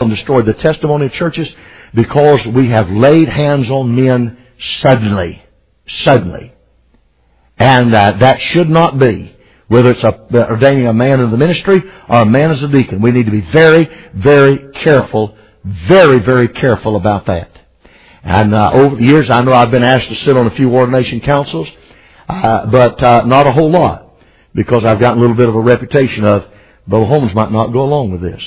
and destroyed the testimony of churches because we have laid hands on men suddenly. And that should not be. Whether it's ordaining a man in the ministry or a man as a deacon. We need to be very, very careful, very, very careful about that. And over the years, I know I've been asked to sit on a few ordination councils, but not a whole lot, because I've gotten a little bit of a reputation of, Brother Holmes might not go along with this.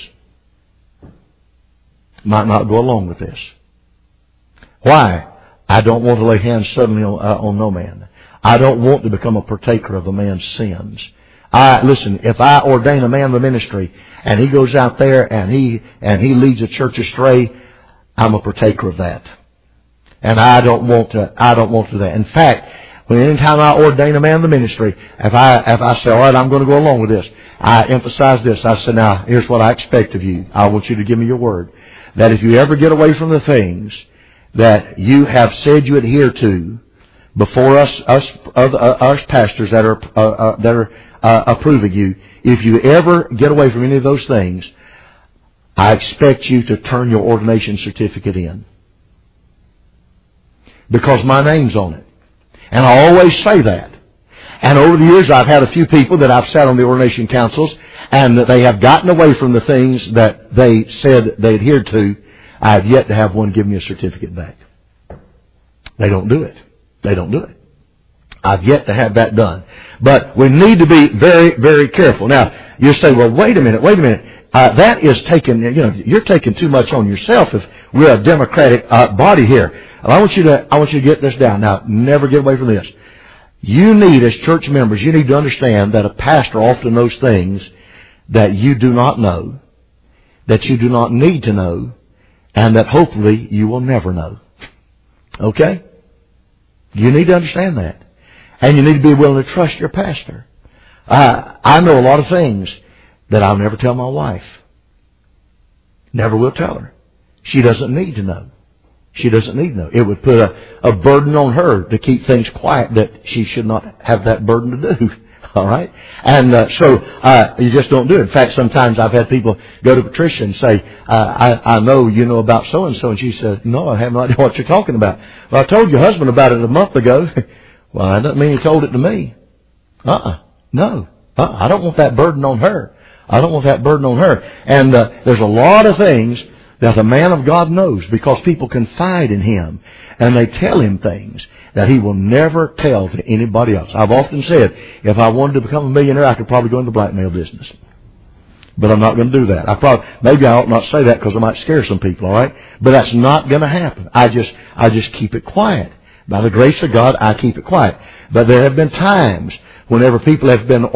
Might not go along with this. Why? I don't want to lay hands suddenly on no man. I don't want to become a partaker of a man's sins. Listen, if I ordain a man in the ministry and he goes out there and he leads a church astray, I'm a partaker of that. And I don't want to do that. In fact, anytime I ordain a man in the ministry, if I say, all right, I'm going to go along with this, I emphasize this. I say, now, here's what I expect of you. I want you to give me your word. That if you ever get away from the things that you have said you adhere to before us pastors that are approving you, if you ever get away from any of those things, I expect you to turn your ordination certificate in. Because my name's on it. And I always say that. And over the years, I've had a few people that I've sat on the ordination councils, and they have gotten away from the things that they said they adhered to. I have yet to have one give me a certificate back. They don't do it. I've yet to have that done. But we need to be very, very careful. Now, you say, well, wait a minute. That is taking, you're taking too much on yourself if we're a democratic body here. I want you to get this down. Now, never get away from this. You need, as church members, you need to understand that a pastor often knows things that you do not know, that you do not need to know, and that hopefully you will never know. Okay? You need to understand that. And you need to be willing to trust your pastor. I know a lot of things that I'll never tell my wife. Never will tell her. She doesn't need to know. It would put a burden on her to keep things quiet that she should not have that burden to do. All right? And so you just don't do it. In fact, sometimes I've had people go to Patricia and say, I know you know about so-and-so. And she said, no, I have no idea what you're talking about. Well, I told your husband about it a month ago. Well, that doesn't mean he told it to me. No. I don't want that burden on her. And there's a lot of things that a man of God knows because people confide in him and they tell him things that he will never tell to anybody else. I've often said, if I wanted to become a millionaire, I could probably go into the blackmail business. But I'm not going to do that. Maybe I ought not say that because I might scare some people, all right? But that's not going to happen. I just keep it quiet. By the grace of God, I keep it quiet. But there have been times whenever people have been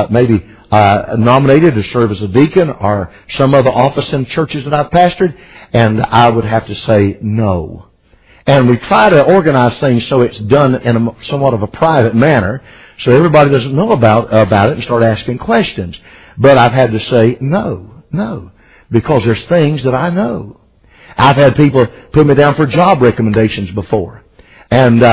nominated to serve as a deacon or some other office in churches that I've pastored, and I would have to say no. And we try to organize things so it's done in somewhat of a private manner, so everybody doesn't know about it and start asking questions. But I've had to say no, because there's things that I know. I've had people put me down for job recommendations before. And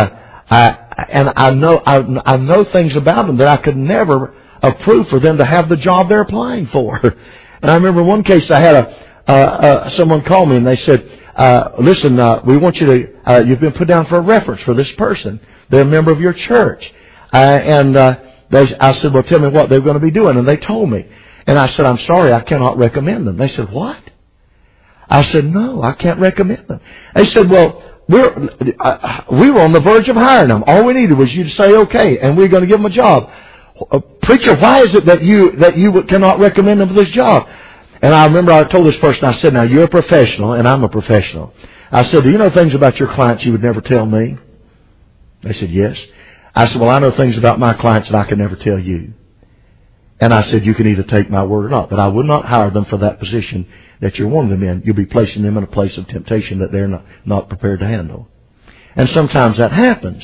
I know things about them that I could never approve for them to have the job they're applying for. And I remember one case I had someone call me and they said, listen, we want you to, you've been put down for a reference for this person. They're a member of your church. I said, well, tell me what they're going to be doing. And they told me. And I said, I'm sorry, I cannot recommend them. They said, what? I said, no, I can't recommend them. They said, well, we were on the verge of hiring them. All we needed was you to say okay, and we're going to give them a job. Preacher, why is it that you cannot recommend them for this job? And I remember I told this person, I said, now you're a professional and I'm a professional. I said, do you know things about your clients you would never tell me? They said, yes. I said, well, I know things about my clients that I can never tell you. And I said, you can either take my word or not, but I would not hire them for that position that you're wanting them in. You'll be placing them in a place of temptation that they're not prepared to handle. And sometimes that happens.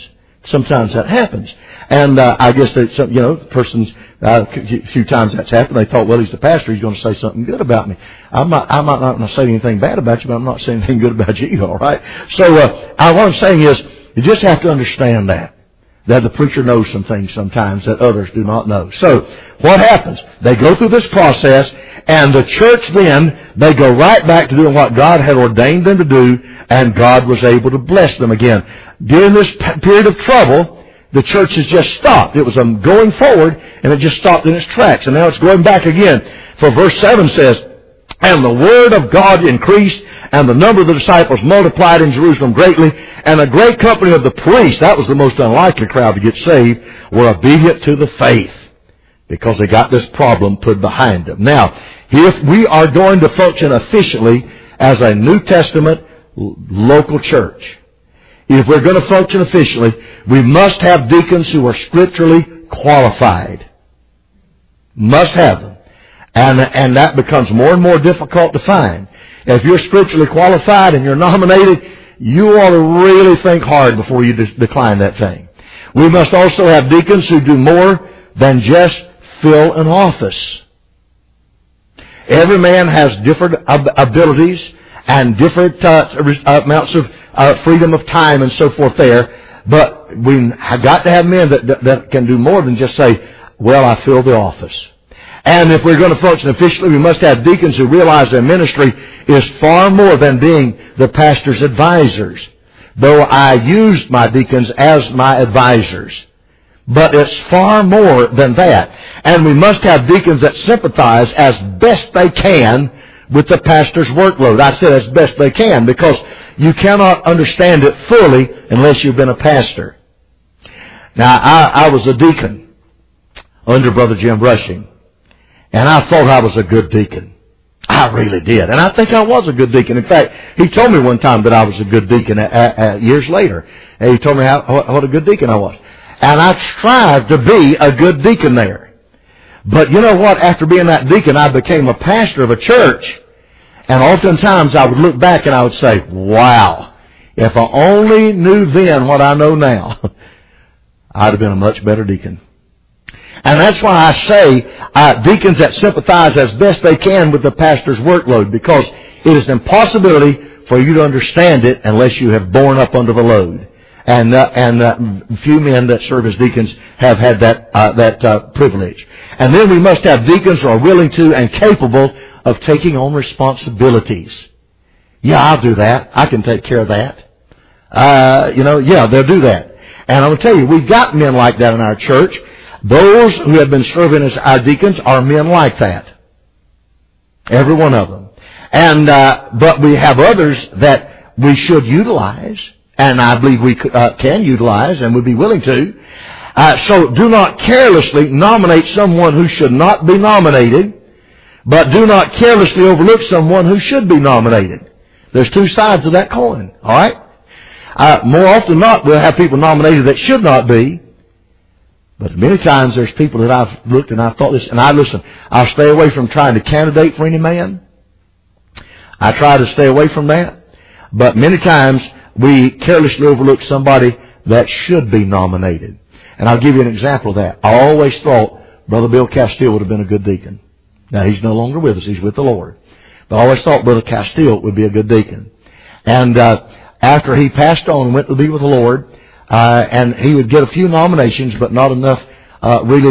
And I guess that persons a few times that's happened. They thought, well, he's the pastor. He's going to say something good about me. I'm not going to say anything bad about you, but I'm not saying anything good about you. All right. So what I'm saying is, you just have to understand that that the preacher knows some things sometimes that others do not know. So, what happens? They go through this process, and the church then, they go right back to doing what God had ordained them to do, and God was able to bless them again. During this period of trouble, the church has just stopped. It was going forward, and it just stopped in its tracks. And now it's going back again. For verse 7 says, "And the word of God increased, and the number of the disciples multiplied in Jerusalem greatly, and a great company of the priests," that was the most unlikely crowd to get saved, "were obedient to the faith," because they got this problem put behind them. Now, if we are going to function efficiently as a New Testament local church, if we're going to function efficiently, we must have deacons who are scripturally qualified. Must have them. And that becomes more and more difficult to find. If you're scripturally qualified and you're nominated, you ought to really think hard before you decline that thing. We must also have deacons who do more than just fill an office. Every man has different abilities and different amounts of freedom of time and so forth there. But we have got to have men that can do more than just say, "Well, I fill the office." And if we're going to function efficiently, we must have deacons who realize their ministry is far more than being the pastor's advisors. Though I use my deacons as my advisors. But it's far more than that. And we must have deacons that sympathize as best they can with the pastor's workload. I said as best they can because you cannot understand it fully unless you've been a pastor. Now, I was a deacon under Brother Jim Rushing. And I thought I was a good deacon. I really did. And I think I was a good deacon. In fact, he told me one time that I was a good deacon years later. And he told me what a good deacon I was. And I strived to be a good deacon there. But you know what? After being that deacon, I became a pastor of a church. And oftentimes I would look back and I would say, wow, if I only knew then what I know now, I'd have been a much better deacon. And that's why I say deacons that sympathize as best they can with the pastor's workload, because it is an impossibility for you to understand it unless you have borne up under the load. And few men that serve as deacons have had that privilege. And then we must have deacons who are willing to and capable of taking on responsibilities. Yeah, I'll do that. I can take care of that. They'll do that. And I'm going to tell you, we've got men like that in our church. Those who have been serving as our deacons are men like that. Every one of them. And but we have others that we should utilize, and I believe we can utilize and would be willing to. So do not carelessly nominate someone who should not be nominated, but do not carelessly overlook someone who should be nominated. There's two sides of that coin. All right? More often than not, we'll have people nominated that should not be. But many times there's people that I've looked and I've thought this, and I'll stay away from trying to candidate for any man. I try to stay away from that. But many times we carelessly overlook somebody that should be nominated. And I'll give you an example of that. I always thought Brother Bill Castile would have been a good deacon. Now he's no longer with us. He's with the Lord. But I always thought Brother Castile would be a good deacon. And after he passed on and went to be with the Lord, and he would get a few nominations, but not enough really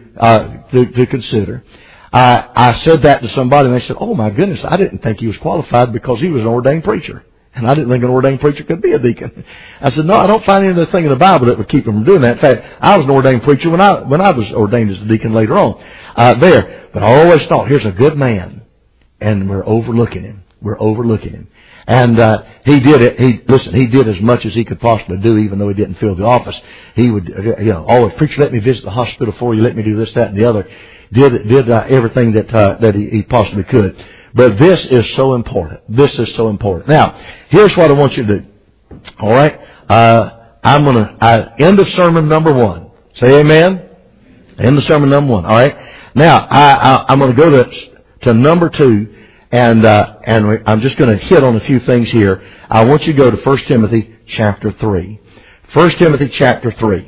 to consider. I said that to somebody, and they said, "Oh my goodness, I didn't think he was qualified because he was an ordained preacher, and I didn't think an ordained preacher could be a deacon." I said, "No, I don't find anything in the Bible that would keep him from doing that. In fact, I was an ordained preacher when I was ordained as a deacon later on there. But I always thought, here's a good man, and we're overlooking him. We're overlooking him." And he did it. He did as much as he could possibly do, even though he didn't fill the office. He would, always, "Preacher, let me visit the hospital for you. Let me do this, that, and the other." Did everything that he possibly could. But this is so important. This is so important. Now, here's what I want you to do. All right, I'm gonna end of sermon number 1. Say amen. End of sermon number 1. All right. Now, I'm going to go to number 2. And I'm just going to hit on a few things here. I want you to go to 1 Timothy chapter 3. 1 Timothy chapter 3.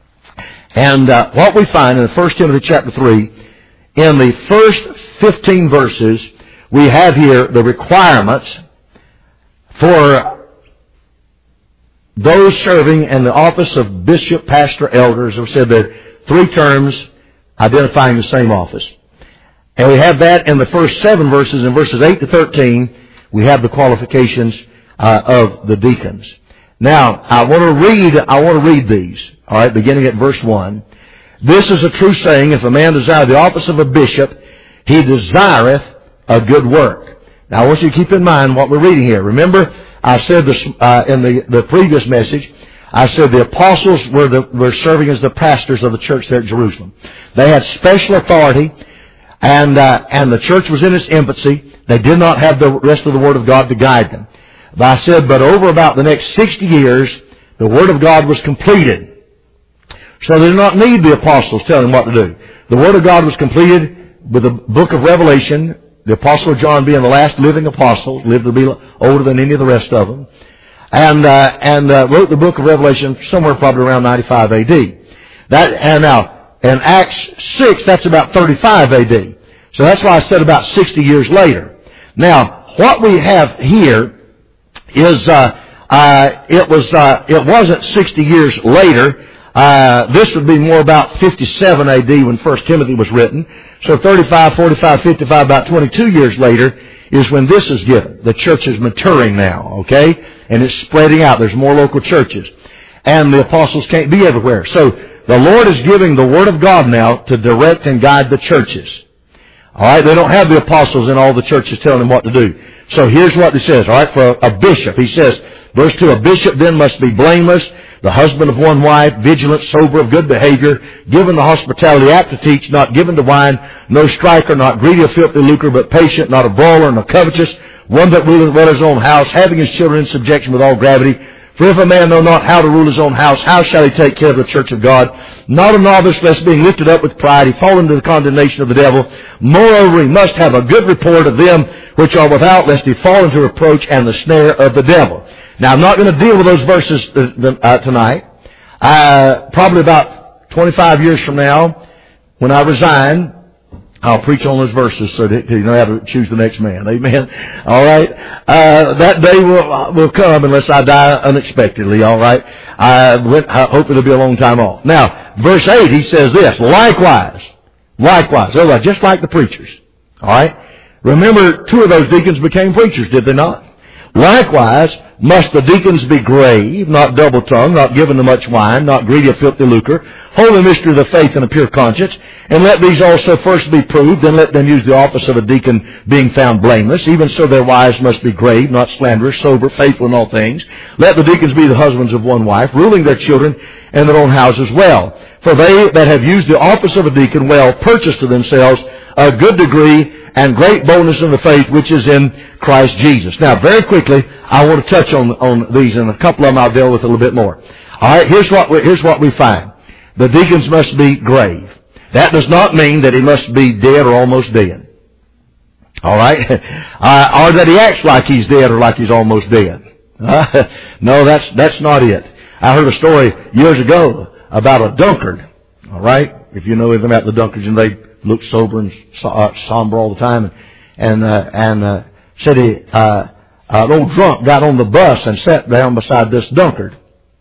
And what we find in 1 Timothy chapter 3, in the first 15 verses, we have here the requirements for those serving in the office of bishop, pastor, elders have said there are 3 terms identifying the same office. And we have that in the first 7 verses. In verses 8 to 13, we have the qualifications of the deacons. Now, I want to read these. All right, beginning at verse 1. This is a true saying, if a man desire the office of a bishop, he desireth a good work. Now, I want you to keep in mind what we're reading here. Remember, I said this in the previous message, I said the apostles were serving as the pastors of the church there at Jerusalem. They had special authority, and the church was in its infancy. They did not have the rest of the Word of God to guide them. But I said, but over about the next 60 years, the Word of God was completed. So they did not need the apostles telling them what to do. The Word of God was completed with the book of Revelation, the Apostle John being the last living apostle, lived to be older than any of the rest of them, and wrote the book of Revelation somewhere probably around 95 A.D. Now, in Acts 6, that's about 35 A.D. So that's why I said about 60 years later. Now, what we have here is it wasn't 60 years later. This would be more about 57 A.D. when 1 Timothy was written. So 35, 45, 55, about 22 years later is when this is given. The church is maturing now, okay? And it's spreading out. There's more local churches. And the apostles can't be everywhere. So the Lord is giving the Word of God now to direct and guide the churches. All right? They don't have the apostles in all the churches telling them what to do. So here's what he says, all right, for a bishop. He says, verse 2, a bishop then must be blameless, the husband of one wife, vigilant, sober, of good behavior, given the hospitality, apt to teach, not given to wine, no striker, not greedy of filthy lucre, but patient, not a brawler, nor covetous, one that ruleth well his own house, having his children in subjection with all gravity. For if a man know not how to rule his own house, how shall he take care of the church of God? Not a novice, lest being lifted up with pride, he fall into the condemnation of the devil. Moreover, he must have a good report of them which are without, lest he fall into reproach and the snare of the devil. Now, I'm not going to deal with those verses tonight. Probably about 25 years from now, when I resign, I'll preach on those verses so that you know how to choose the next man. Amen. All right. That day will come unless I die unexpectedly. All right. I hope it'll be a long time off. Now, verse 8, he says this, likewise, just like the preachers. All right. Remember, 2 of those deacons became preachers, did they not? Likewise, must the deacons be grave, not double-tongued, not given to much wine, not greedy of filthy lucre, hold the mystery of the faith in a pure conscience, and let these also first be proved, then let them use the office of a deacon, being found blameless. Even so their wives must be grave, not slanderous, sober, faithful in all things. Let the deacons be the husbands of one wife, ruling their children and their own houses well. For they that have used the office of a deacon well purchase to themselves a good degree and great boldness in the faith which is in Christ Jesus. Now, very quickly, I want to touch on these, and a couple of them I'll deal with a little bit more. All right, here's what we find. The deacons must be grave. That does not mean that he must be dead or almost dead. All right? Or that he acts like he's dead or like he's almost dead. No, that's not it. I heard a story years ago about a drunkard. All right? If you know anything about the drunkards, and they look sober and somber all the time, and said an old drunk got on the bus and sat down beside this drunkard,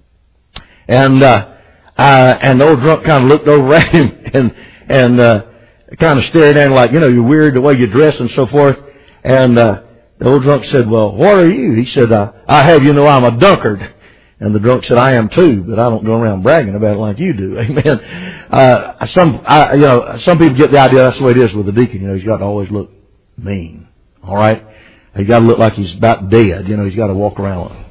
and the old drunk kind of looked over at him and kind of stared at him like, you know, you're weird the way you dress and so forth. And the old drunk said, well, what are you? He said, I have you know I'm a drunkard. And the drunk said, I am too, but I don't go around bragging about it like you do. Amen. Some people get the idea that's the way it is with a deacon. You know, he's got to always look mean. All right? He's got to look like he's about dead. You know, he's got to walk around like,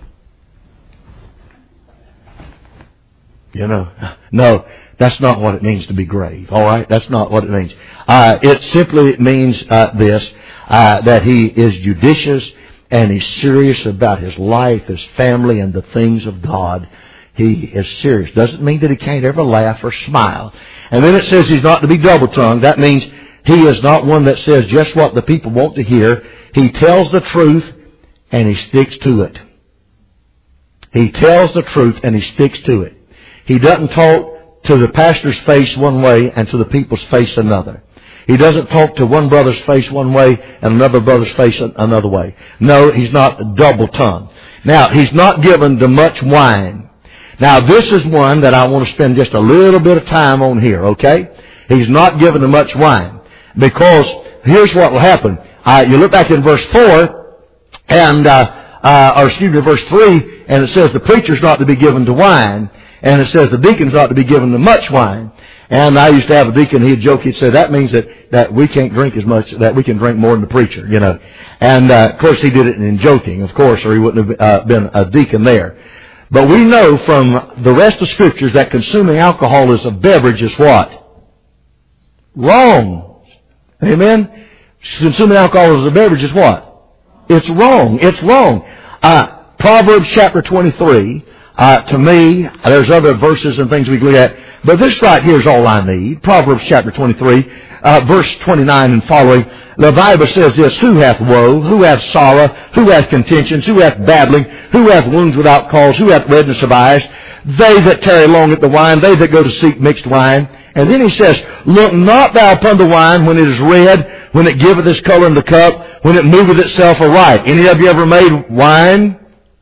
you know. No, that's not what it means to be grave. All right? That's not what it means. It simply means this, that he is judicious and he's serious about his life, his family, and the things of God. He is serious. Doesn't mean that he can't ever laugh or smile. And then it says he's not to be double-tongued. That means he is not one that says just what the people want to hear. He tells the truth and he sticks to it. He tells the truth and he sticks to it. He doesn't talk to the pastor's face one way and to the people's face another. He doesn't talk to one brother's face one way and another brother's face another way. No, he's not double-tongued. Now, he's not given to much wine. Now, this is one that I want to spend just a little bit of time on here, okay? He's not given to much wine. Because here's what will happen. You look back in verse 4, and, verse 3, and it says the preacher's not to be given to wine, and it says the deacon's not to be given to much wine. And I used to have a deacon, he'd joke, he'd say, that means that we can't drink as much, that we can drink more than the preacher, you know. And, of course, he did it in joking, of course, or he wouldn't have been a deacon there. But we know from the rest of Scriptures that consuming alcohol as a beverage is what? Wrong. Amen? Consuming alcohol as a beverage is what? It's wrong. It's wrong. Proverbs chapter 23, to me, there's other verses and things we can look at, but this right here is all I need. Proverbs chapter 23, verse 29 and following. The Bible says this, who hath woe, who hath sorrow, who hath contentions, who hath babbling, who hath wounds without cause, who hath redness of eyes? They that tarry long at the wine, they that go to seek mixed wine. And then he says, look not thou upon the wine when it is red, when it giveth its color in the cup, when it moveth itself aright. Any of you ever made wine?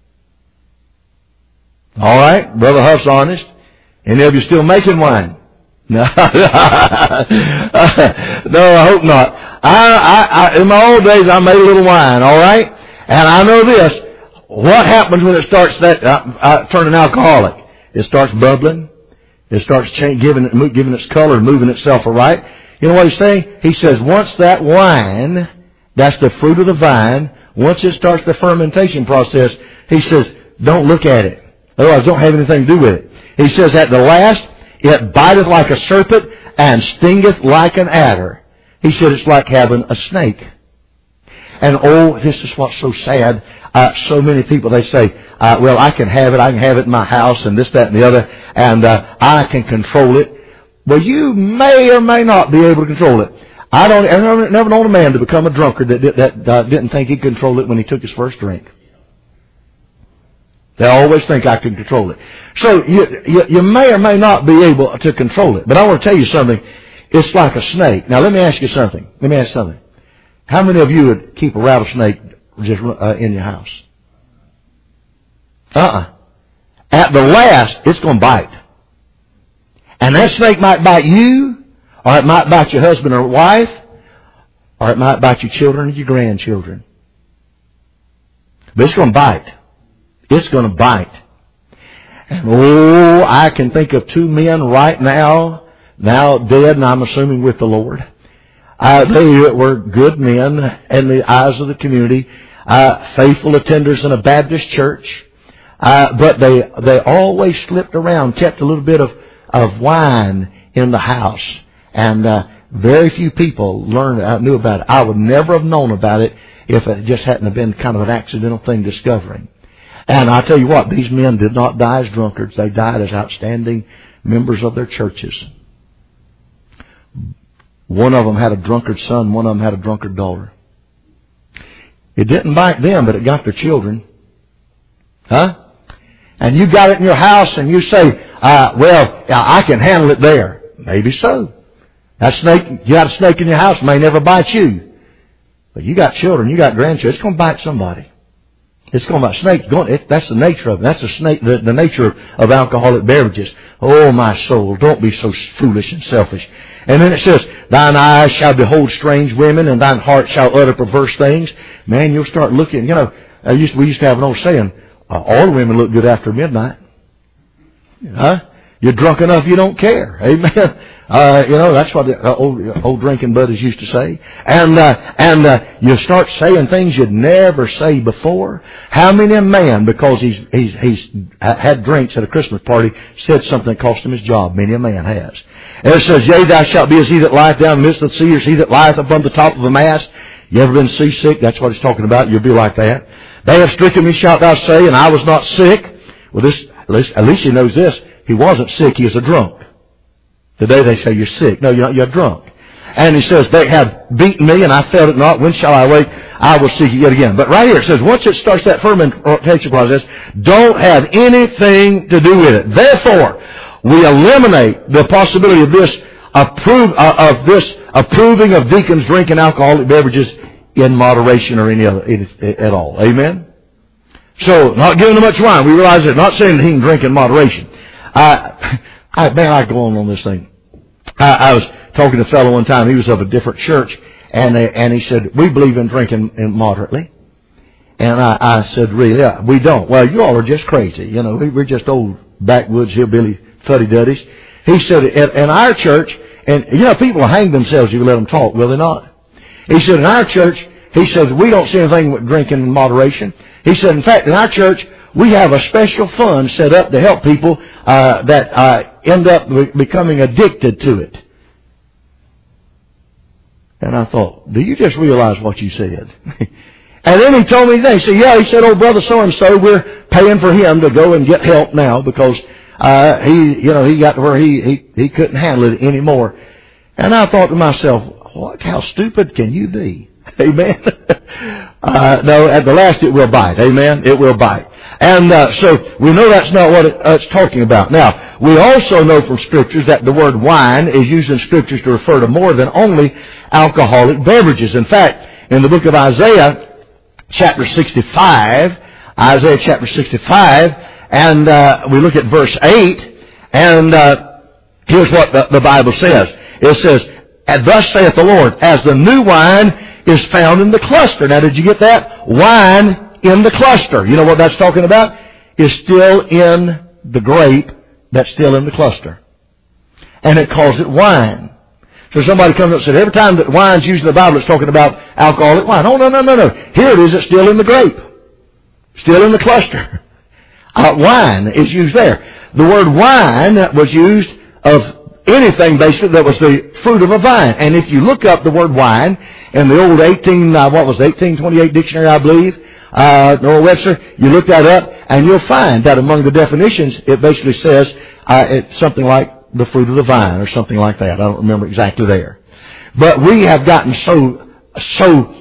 All right, Brother Huff's honest. Any of you still making wine? No, no, I hope not. In my old days, I made a little wine. All right, and I know this. What happens when it starts turning alcoholic? It starts bubbling. It starts giving its color and moving itself aright. You know what he's saying? He says, once that wine, that's the fruit of the vine, once it starts the fermentation process, he says, don't look at it. Otherwise, don't have anything to do with it. He says, at the last, it biteth like a serpent and stingeth like an adder. He said it's like having a snake. And oh, this is what's so sad. So many people, they say, well, I can have it in my house and this, that, and the other, and I can control it. Well, you may or may not be able to control it. I've never known a man to become a drunkard that didn't think he could control it when he took his first drink. They always think I can control it. So you may or may not be able to control it. But I want to tell you something. It's like a snake. Now let me ask you something. How many of you would keep a rattlesnake just in your house? At the last, it's going to bite. And that snake might bite you, or it might bite your husband or wife, or it might bite your children or your grandchildren. But it's going to bite. It's going to bite. And I can think of two men right now dead, and I'm assuming with the Lord. They were good men in the eyes of the community, faithful attenders in a Baptist church, but they always slipped around, kept a little bit of wine in the house, and very few people knew about it. I would never have known about it if it just hadn't have been kind of an accidental thing discovering. And I tell you what, these men did not die as drunkards. They died as outstanding members of their churches. One of them had a drunkard son. One of them had a drunkard daughter. It didn't bite them, but it got their children. Huh? And you got it in your house and you say, well, I can handle it there. Maybe so. That snake, you got a snake in your house, may never bite you. But you got children, you got grandchildren, it's going to bite somebody. It's going to bite snakes. That's the nature of it. That's the nature of alcoholic beverages. Oh, my soul, don't be so foolish and selfish. And then it says, thine eyes shall behold strange women, and thine heart shall utter perverse things. Man, you'll start looking. You know, we used to have an old saying, all women look good after midnight. Huh? You're drunk enough you don't care. Amen. That's what the old drinking buddies used to say. And you start saying things you'd never say before. How many a man, because he's had drinks at a Christmas party, said something that cost him his job? Many a man has. And it says, yea, thou shalt be as he that lieth down in the midst of the sea, as he that lieth upon the top of a mast. You ever been seasick? That's what he's talking about. You'll be like that. They have stricken me, shalt thou say, and I was not sick. Well, at least he knows this. He wasn't sick. He was a drunk. Today they say you're sick. No, you're drunk. And he says, they have beaten me, and I felt it not. When shall I wake? I will seek it yet again. But right here it says, once it starts that fermentation process, don't have anything to do with it. Therefore, we eliminate the possibility of this approving of deacons drinking alcoholic beverages in moderation or any other at all. Amen? So, not giving them much wine. We realize that. Not saying that he can drink in moderation. I go on this thing. I was talking to a fellow one time. He was of a different church, and he said, we believe in drinking moderately. And I said, really? Yeah, we don't. Well, you all are just crazy. You know, we're just old backwoods hillbilly fuddy-duddies. He said, in our church, and you know, people hang themselves if you let them talk, will they not? He said, in our church, he says, we don't see anything with drinking in moderation. He said, in fact, in our church, we have a special fund set up to help people that end up becoming addicted to it. And I thought, do you just realize what you said? And then he told me that. He said, yeah, he said, oh, brother so-and-so, we're paying for him to go and get help now because he got to where he couldn't handle it anymore. And I thought to myself, how stupid can you be? Amen. No, at the last it will bite. Amen. It will bite. And so we know that's not what it's talking about. Now, we also know from Scriptures that the word wine is used in Scriptures to refer to more than only alcoholic beverages. In fact, in the book of Isaiah chapter 65, and we look at verse 8, and here's what the Bible says. It says, and thus saith the Lord, as the new wine is found in the cluster. Now, did you get that? Wine in the cluster. You know what that's talking about? Is still in the grape that's still in the cluster. And it calls it wine. So somebody comes up and said, every time that wine's used in the Bible, it's talking about alcoholic wine. Oh, no. Here it is, it's still in the grape. Still in the cluster. Wine is used there. The word wine was used of anything basically that was the fruit of a vine. And if you look up the word wine in the old 1828 dictionary, I believe, Noah Webster, you look that up and you'll find that among the definitions, it basically says it's something like the fruit of the vine or something like that. I don't remember exactly there. But we have gotten so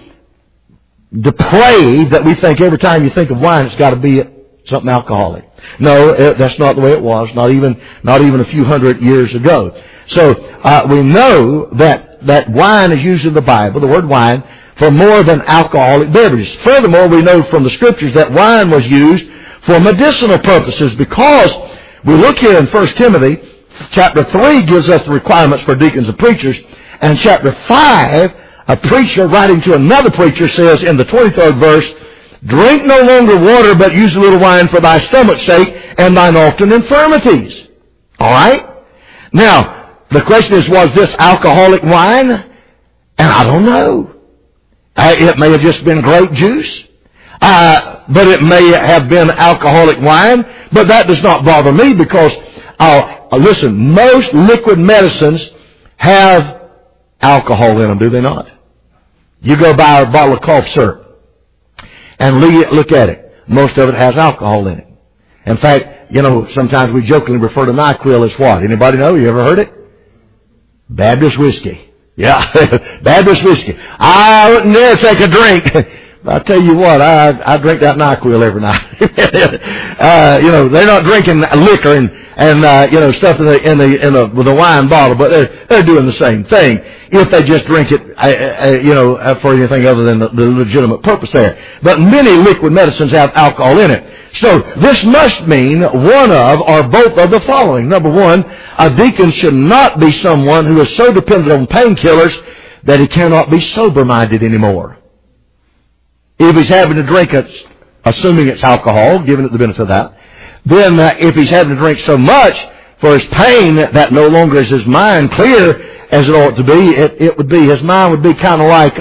depraved that we think every time you think of wine, it's got to be something alcoholic. No, that's not the way it was, not even a few hundred years ago. So we know that wine is used in the Bible, the word wine, for more than alcoholic beverages. Furthermore, we know from the Scriptures that wine was used for medicinal purposes, because we look here in 1 Timothy, chapter 3 gives us the requirements for deacons and preachers, and chapter 5, a preacher writing to another preacher says in the 23rd verse, drink no longer water, but use a little wine for thy stomach's sake and thine often infirmities. All right? Now, the question is, was this alcoholic wine? And I don't know. It may have just been grape juice. But it may have been alcoholic wine. But that does not bother me because, listen, most liquid medicines have alcohol in them, do they not? You go buy a bottle of cough syrup and look at it. Most of it has alcohol in it. In fact, sometimes we jokingly refer to NyQuil as what? Anybody know? You ever heard it? Baptist whiskey. Yeah, Baptist whiskey. I wouldn't dare take a drink. I tell you what, I drink that NyQuil every night. They're not drinking liquor and stuff with a wine bottle, but they're doing the same thing. If they just drink it, for anything other than the legitimate purpose there. But many liquid medicines have alcohol in it. So this must mean one of or both of the following. Number one, a deacon should not be someone who is so dependent on painkillers that he cannot be sober-minded anymore. If he's having to drink it, assuming it's alcohol, giving it the benefit of that, then if he's having to drink so much for his pain that no longer is his mind clear as it ought to be, it would be, his mind would be kind of like,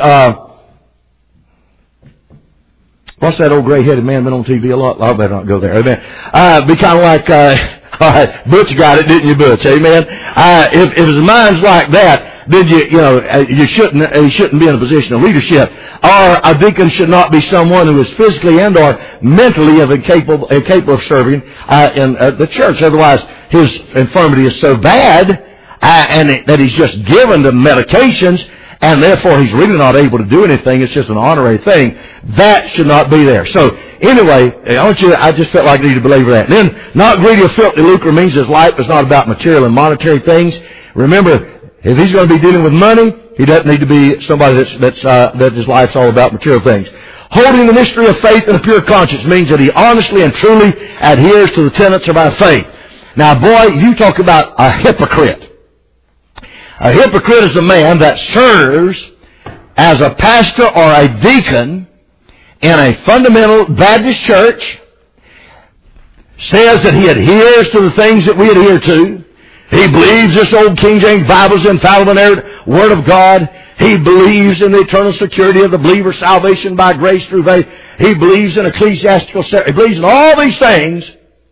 what's that old gray-headed man been on TV a lot? I better not go there. Amen. Be kind of like, all right, Butch got it, didn't you, Butch? Amen. If his mind's like that, then he shouldn't be in a position of leadership. Or a deacon should not be someone who is physically and or mentally incapable of serving in the church. Otherwise, his infirmity is so bad and that he's just given to medications, and therefore he's really not able to do anything. It's just an honorary thing. That should not be there. So anyway, I just felt like I needed to belabor that. And then, not greedy of filthy lucre means his life is not about material and monetary things. Remember, If he's going to be dealing with money, he doesn't need to be somebody that his life's all about material things. Holding the mystery of faith in a pure conscience means that he honestly and truly adheres to the tenets of our faith. Now, boy, you talk about a hypocrite. A hypocrite is a man that serves as a pastor or a deacon in a fundamental Baptist church, says that he adheres to the things that we adhere to. He believes this old King James Bible is infallible and inerrant Word of God. He believes in the eternal security of the believer's salvation by grace through faith. He believes in ecclesiastical ceremony. He believes in all these things.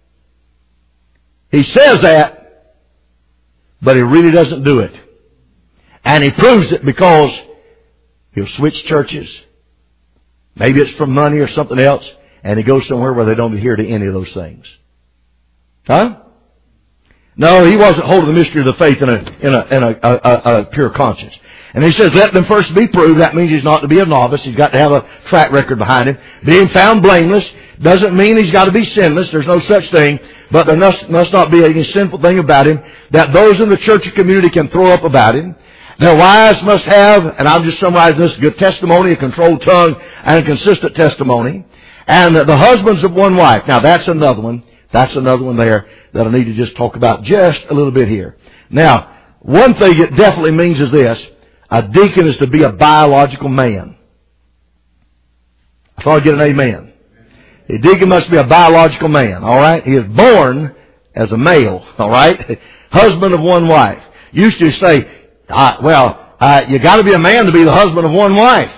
He says that, but he really doesn't do it. And he proves it because he'll switch churches. Maybe it's for money or something else, and he goes somewhere where they don't adhere to any of those things. Huh? No, he wasn't holding the mystery of the faith in a pure conscience. And he says, let them first be proved. That means he's not to be a novice. He's got to have a track record behind him. Being found blameless doesn't mean he's got to be sinless. There's no such thing. But there must not be any sinful thing about him that those in the church or community can throw up about him. Their wives must have, and I'm just summarizing this, good testimony, a controlled tongue, and a consistent testimony. And the husbands of one wife. Now that's another one. That's another one there that I need to just talk about just a little bit here. Now, one thing it definitely means is this. A deacon is to be a biological man. I thought I'd get an amen. A deacon must be a biological man, all right? He is born as a male, all right? Husband of one wife. Used to say, you got to be a man to be the husband of one wife.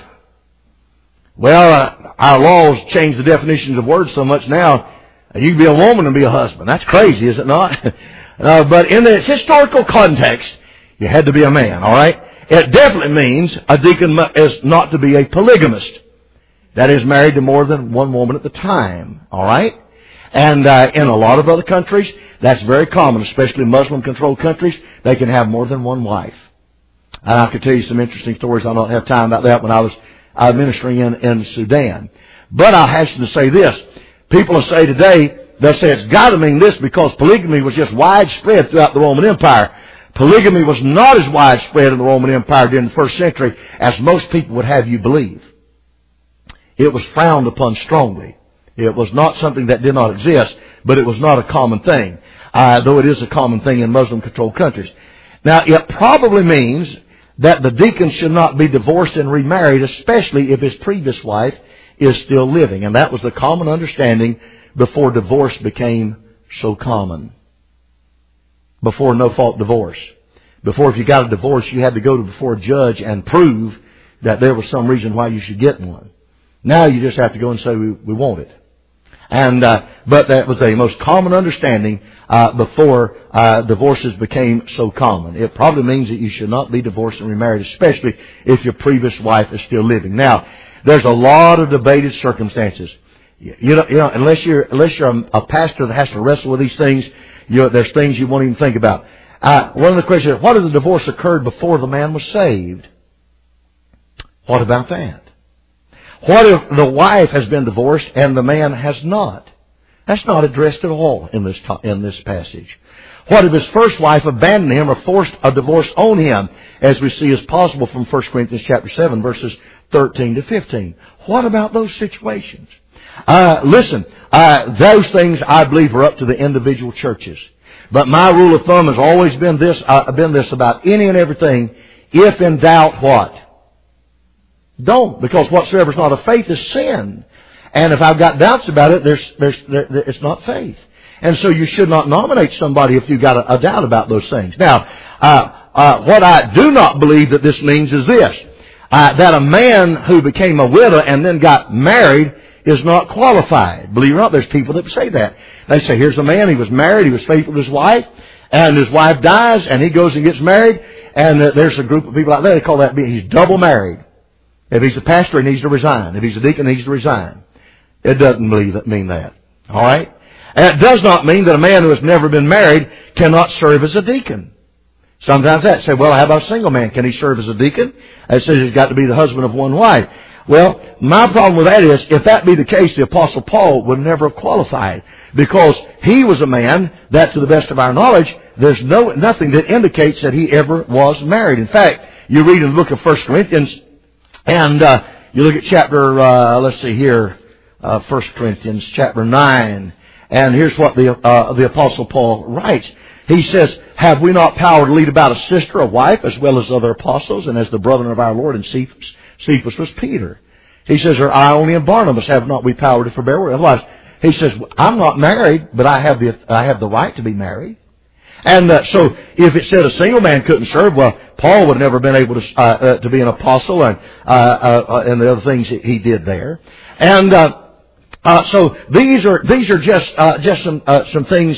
Well, our laws change the definitions of words so much now. You can be a woman and be a husband. That's crazy, is it not? But in the historical context, you had to be a man, all right? It definitely means a deacon is not to be a polygamist. That is, married to more than one woman at the time, all right? And in a lot of other countries, that's very common, especially Muslim-controlled countries. They can have more than one wife. And I could tell you some interesting stories. I don't have time about that when I was ministering in Sudan. But I hasten to say this. People will say today, they'll say it's got to mean this because polygamy was just widespread throughout the Roman Empire. Polygamy was not as widespread in the Roman Empire during the first century as most people would have you believe. It was frowned upon strongly. It was not something that did not exist, but it was not a common thing, though it is a common thing in Muslim-controlled countries. Now, it probably means that the deacon should not be divorced and remarried, especially if his previous wife is still living. And that was the common understanding before divorce became so common. Before no-fault divorce. Before if you got a divorce, you had to go before a judge and prove that there was some reason why you should get one. Now you just have to go and say, we want it. And but that was the most common understanding before divorces became so common. It probably means that you should not be divorced and remarried, especially if your previous wife is still living. Now, there's a lot of debated circumstances. You know, unless you're a pastor that has to wrestle with these things, there's things you won't even think about. One of the questions is, what if the divorce occurred before the man was saved? What about that? What if the wife has been divorced and the man has not? That's not addressed at all in this passage. What if his first wife abandoned him or forced a divorce on him, as we see as possible from 1 Corinthians chapter 7, verses 13 to 15? What about those situations? Listen, those things I believe are up to the individual churches. But my rule of thumb has always been this about any and everything. If in doubt, what? Don't, because whatsoever is not of faith is sin. And if I've got doubts about it, it's not faith. And so you should not nominate somebody if you've got a doubt about those things. Now, what I do not believe that this means is this. That a man who became a widow and then got married is not qualified. Believe it or not, there's people that say that. They say, here's a man, he was married, he was faithful to his wife, and his wife dies, and he goes and gets married, and there's a group of people out there, they call that, he's double married. If he's a pastor, he needs to resign. If he's a deacon, he needs to resign. It doesn't mean that. All right? And it does not mean that a man who has never been married cannot serve as a deacon. Sometimes that say, well, how about a single man? Can he serve as a deacon? It says he's got to be the husband of one wife. Well, my problem with that is, if that be the case, the Apostle Paul would never have qualified. Because he was a man that, to the best of our knowledge, there's nothing that indicates that he ever was married. In fact, you read in the book of 1 Corinthians, and you look at chapter, 1 Corinthians chapter 9, and here's what the Apostle Paul writes. He says, have we not power to lead about a sister, a wife, as well as other apostles, and as the brethren of our Lord? And Cephas was Peter. He says, or I only and Barnabas have not we power to forbear? Otherwise, he says, I'm not married, but I have the right to be married. And so, if it said a single man couldn't serve, well, Paul would have never been able to be an apostle and the other things he did there. And so these are just some things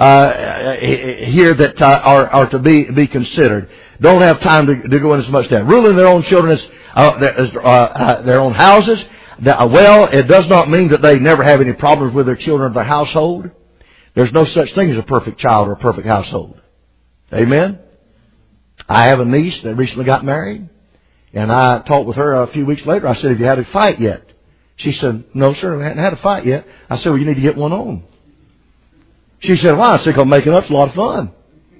here that are to be considered. Don't have time to go into so much that. Ruling their own children as their own houses. Well, it does not mean that they never have any problems with their children of their household. There's no such thing as a perfect child or a perfect household. Amen? I have a niece that recently got married, and I talked with her a few weeks later. I said, have you had a fight yet? She said, no, sir, I hadn't had a fight yet. I said, well, you need to get one on. She said, why? I said, because making up's a lot of fun.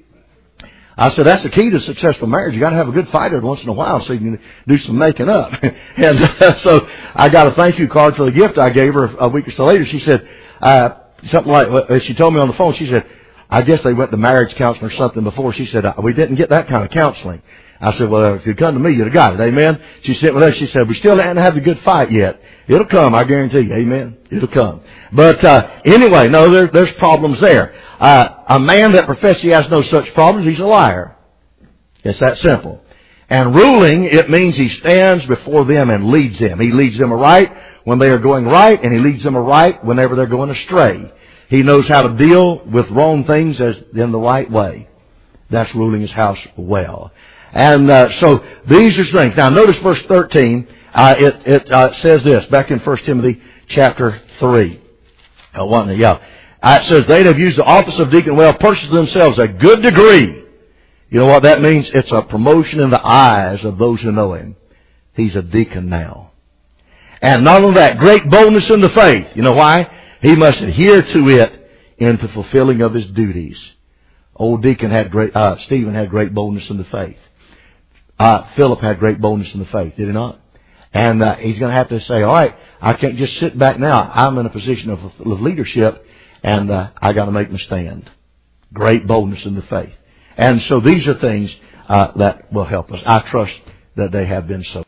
I said, that's the key to successful marriage. You got to have a good fight every once in a while so you can do some making up. And so I got a thank you card for the gift I gave her a week or so later. She said, something like, she told me on the phone, she said, I guess they went to marriage counseling or something before. She said, we didn't get that kind of counseling. I said, well, if you'd come to me, you'd have got it. Amen. She said, well, she said, we still haven't had a good fight yet. It'll come, I guarantee you. Amen. It'll come. But anyway, no, there's problems there. A man that professes he has no such problems, he's a liar. It's that simple. And ruling, it means he stands before them and leads them. He leads them aright when they are going right, and he leads them aright whenever they're going astray. He knows how to deal with wrong things in the right way. That's ruling his house well. And so these are things. Now notice verse 13. It says this back in 1 Timothy chapter 3. It says, they that have used the office of deacon well purchase themselves a good degree. You know what that means? It's a promotion in the eyes of those who know him. He's a deacon now. And not only that, great boldness in the faith. You know why? He must adhere to it in the fulfilling of his duties. Old deacon Stephen had great boldness in the faith. Philip had great boldness in the faith, did he not? And he's going to have to say, all right, I can't just sit back now. I'm in a position of leadership, and I got to make my stand. Great boldness in the faith. And so these are things that will help us. I trust that they have been so.